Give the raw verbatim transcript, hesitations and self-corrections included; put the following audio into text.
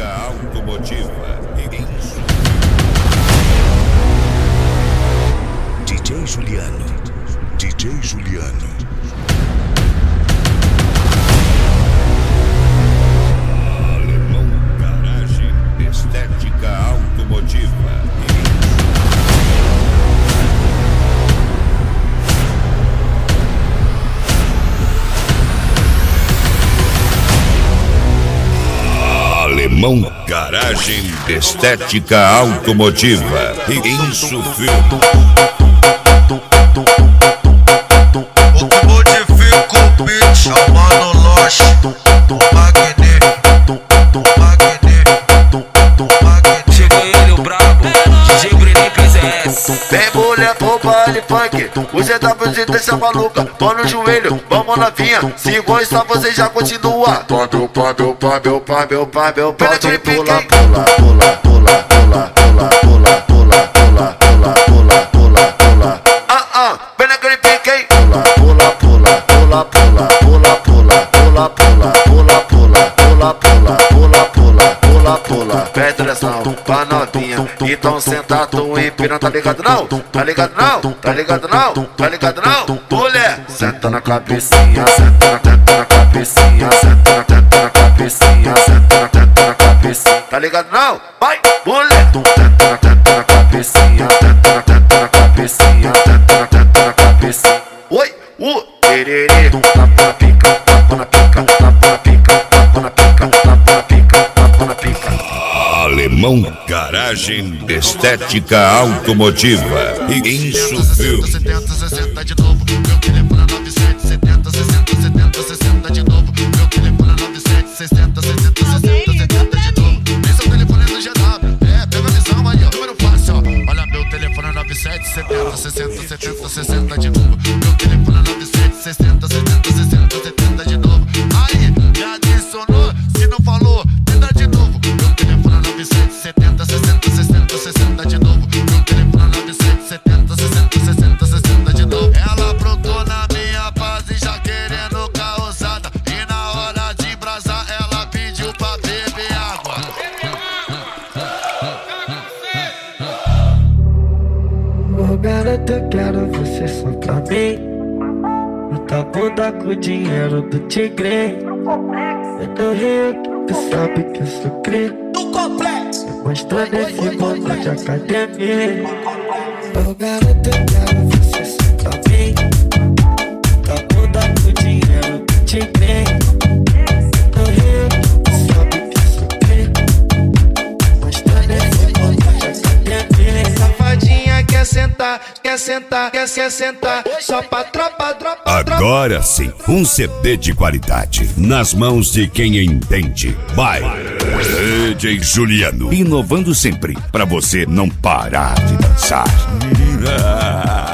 Estética automotiva e isso. D J Juliano, D J Juliano. Alemão Garagem, estética automotiva e isso. Alemão Garagem, estética automotiva e isso, filho. O que modifica o beat, chamando Loche, Magné, Magné, Magné. Chegou ele, o brabo, D J Bruninho P Z S. Vem mulher pro baile funk, o Z W de deixa maluca, mão no joelho, vamos novinha, se gostar você já continua. Pode, pode, pode, pode, pode, pode, pode, pula, pula, pula, pula, pula, pula, pula, pula, pula, pula, pula, pula, pula. Ah, ah, vem naquele pique, hein? Pula, pula, pula, pula, pula, pula, pula, pula, pula, pula, pula, pula, pula, pula, pula, pula, pula. Pede direção pra novinha, então senta tu empina, tá ligado não? Tá ligado não? Tá ligado não? Tá ligado não? Mulher, senta na cabecinha, senta na teta na cabecinha, senta na teta na cabecinha, senta na teta na cabecinha. Tá ligado não? Vai, mulher, senta na teta na cabecinha, senta na teta na cabecinha, senta na teta na cabecinha. Oi, uh, tererê, tapa na pica, tapa na pica, tapa na pica, tapa na pica, tapa na pica, tapa na pica. Alemão Garagem, estética automotiva e isso, filho. setenta, sessenta de novo, meu telefone é nove sete setenta, sessenta, setenta, sessenta de novo, meu telefone é nove sete sessenta, sessenta, sessenta, setenta de novo. Esse é o telefone do G W, é, pega a visão aí, ó, número fácil, ó. Olha, meu telefone é nove sete setenta, sessenta, setenta, sessenta de novo, meu telefone é nove sete sessenta, setenta, sessenta, setenta de novo. Aí, já adicionou, se não falou, tenta de novo, meu telefone é nove sete setenta, sessenta, sessenta, sessenta de novo, meu telefone é nove sete setenta, sessenta, sessenta, sessenta de novo. Ela aprontou na minha base já querendo causada, e na hora de brasar ela pediu pra beber água. Ô garota, eu quero você só pra mim. Muita bunda com dinheiro do tigre. Eu tô rio que tu sabe que eu sou cri. Mostrando esse mundo de academia. Ô garota, eu quero você só pra mim. Muita bunda com dinheiro do tigre. Eu tô rio que tu sabe que eu sou cri. Mostrando esse mundo de academia. Safadinha quer sentar, quer sentar, quer, quer sentar. Só pra tropa, tropa, tropa. Agora sim, um C D de qualidade nas mãos de quem entende. Vai, D J Juliano, inovando sempre pra você não parar de dançar.